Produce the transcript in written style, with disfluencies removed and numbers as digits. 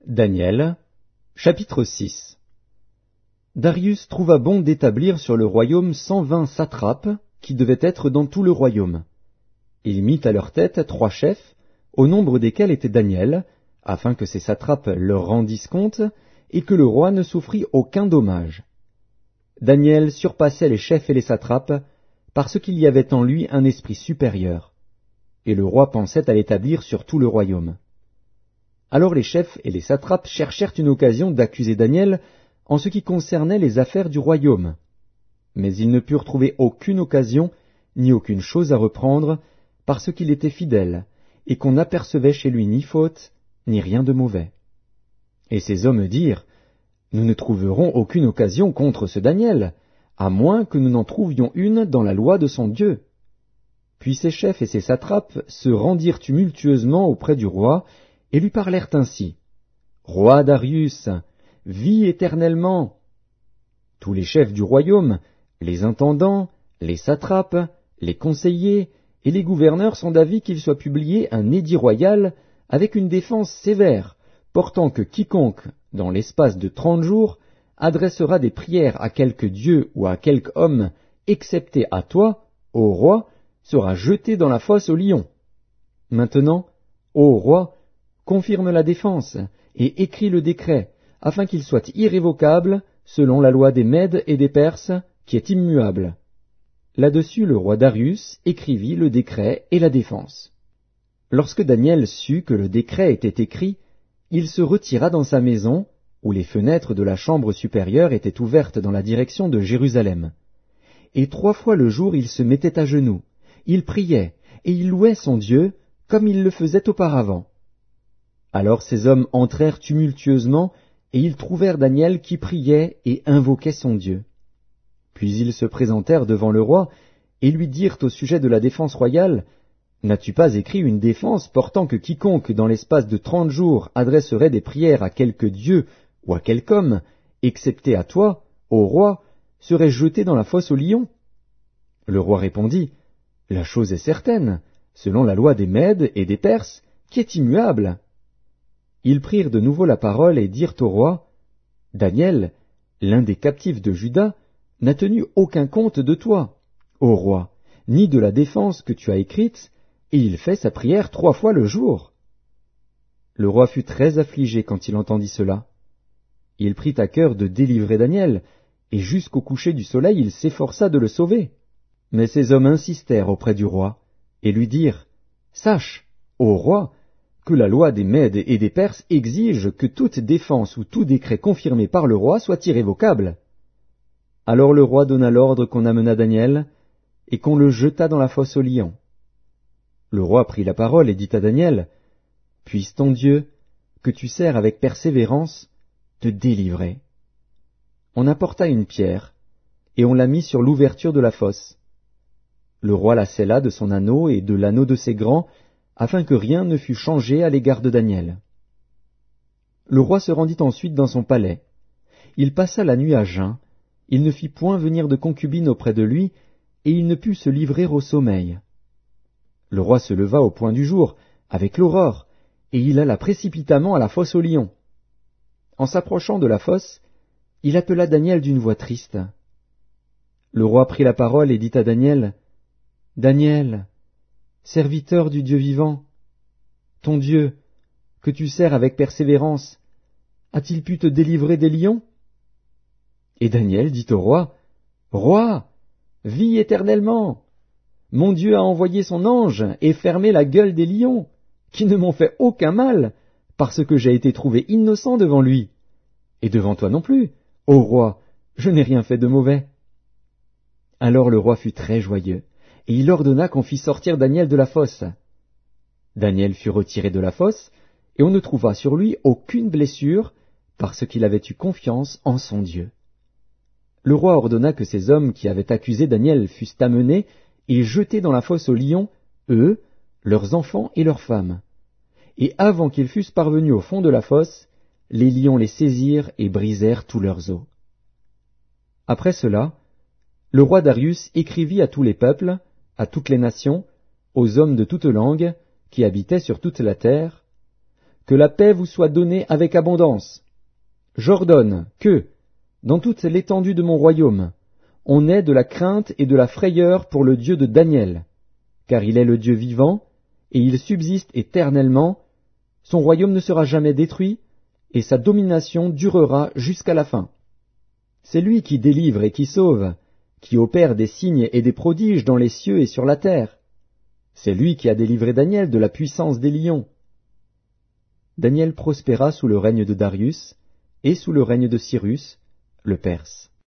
Daniel, chapitre 6. Darius trouva bon d'établir sur le royaume 120 satrapes, qui devaient être dans tout le royaume. Il mit à leur tête 3 chefs, au nombre desquels était Daniel, afin que ces satrapes leur rendissent compte, et que le roi ne souffrît aucun dommage. Daniel surpassait les chefs et les satrapes, parce qu'il y avait en lui un esprit supérieur, et le roi pensait à l'établir sur tout le royaume. Alors les chefs et les satrapes cherchèrent une occasion d'accuser Daniel en ce qui concernait les affaires du royaume. Mais ils ne purent trouver aucune occasion, ni aucune chose à reprendre, parce qu'il était fidèle, et qu'on n'apercevait chez lui ni faute, ni rien de mauvais. Et ces hommes dirent, « Nous ne trouverons aucune occasion contre ce Daniel, à moins que nous n'en trouvions une dans la loi de son Dieu. » Puis ces chefs et ces satrapes se rendirent tumultueusement auprès du roi, et lui parlèrent ainsi. « Roi Darius, vis éternellement. » Tous les chefs du royaume, les intendants, les satrapes, les conseillers et les gouverneurs sont d'avis qu'il soit publié un édit royal avec une défense sévère, portant que quiconque, dans l'espace de 30 jours, adressera des prières à quelque dieu ou à quelque homme, excepté à toi, ô roi, sera jeté dans la fosse aux lions. Maintenant, ô roi, confirme la défense et écris le décret, afin qu'il soit irrévocable, selon la loi des Mèdes et des Perses, qui est immuable. Là-dessus le roi Darius écrivit le décret et la défense. Lorsque Daniel sut que le décret était écrit, il se retira dans sa maison, où les fenêtres de la chambre supérieure étaient ouvertes dans la direction de Jérusalem. Et 3 fois le jour il se mettait à genoux, il priait, et il louait son Dieu, comme il le faisait auparavant. Alors ces hommes entrèrent tumultueusement, et ils trouvèrent Daniel qui priait et invoquait son Dieu. Puis ils se présentèrent devant le roi, et lui dirent au sujet de la défense royale, « N'as-tu pas écrit une défense portant que quiconque dans l'espace de 30 jours adresserait des prières à quelque dieu ou à quelque homme, excepté à toi, ô roi, serait jeté dans la fosse aux lions ?» Le roi répondit, « La chose est certaine, selon la loi des Mèdes et des Perses, qui est immuable. » Ils prirent de nouveau la parole et dirent au roi, « Daniel, l'un des captifs de Juda, n'a tenu aucun compte de toi, ô roi, ni de la défense que tu as écrite, et il fait sa prière 3 fois le jour. » Le roi fut très affligé quand il entendit cela. Il prit à cœur de délivrer Daniel, et jusqu'au coucher du soleil il s'efforça de le sauver. Mais ces hommes insistèrent auprès du roi, et lui dirent, « Sache, ô roi, que la loi des Mèdes et des Perses exige que toute défense ou tout décret confirmé par le roi soit irrévocable. » Alors le roi donna l'ordre qu'on amenât Daniel, et qu'on le jetât dans la fosse aux lions. Le roi prit la parole et dit à Daniel, « Puisse ton Dieu, que tu sers avec persévérance, te délivrer. » On apporta une pierre, et on la mit sur l'ouverture de la fosse. Le roi la scella de son anneau et de l'anneau de ses grands, afin que rien ne fût changé à l'égard de Daniel. Le roi se rendit ensuite dans son palais. Il passa la nuit à jeun, il ne fit point venir de concubine auprès de lui, et il ne put se livrer au sommeil. Le roi se leva au point du jour, avec l'aurore, et il alla précipitamment à la fosse aux lions. En s'approchant de la fosse, il appela Daniel d'une voix triste. Le roi prit la parole et dit à Daniel, « Daniel, serviteur du Dieu vivant, ton Dieu, que tu sers avec persévérance, a-t-il pu te délivrer des lions ?» Et Daniel dit au roi, « Roi, vis éternellement. Mon Dieu a envoyé son ange et fermé la gueule des lions, qui ne m'ont fait aucun mal, parce que j'ai été trouvé innocent devant lui. Et devant toi non plus, ô roi, je n'ai rien fait de mauvais. » Alors le roi fut très joyeux, et il ordonna qu'on fît sortir Daniel de la fosse. Daniel fut retiré de la fosse, et on ne trouva sur lui aucune blessure, parce qu'il avait eu confiance en son Dieu. Le roi ordonna que ces hommes qui avaient accusé Daniel fussent amenés et jetés dans la fosse aux lions, eux, leurs enfants et leurs femmes. Et avant qu'ils fussent parvenus au fond de la fosse, les lions les saisirent et brisèrent tous leurs os. Après cela, le roi Darius écrivit à tous les peuples, à toutes les nations, aux hommes de toutes langues, qui habitaient sur toute la terre, que la paix vous soit donnée avec abondance. J'ordonne que, dans toute l'étendue de mon royaume, on ait de la crainte et de la frayeur pour le Dieu de Daniel, car il est le Dieu vivant, et il subsiste éternellement, son royaume ne sera jamais détruit, et sa domination durera jusqu'à la fin. C'est lui qui délivre et qui sauve, qui opère des signes et des prodiges dans les cieux et sur la terre. C'est lui qui a délivré Daniel de la puissance des lions. Daniel prospéra sous le règne de Darius et sous le règne de Cyrus, le Perse.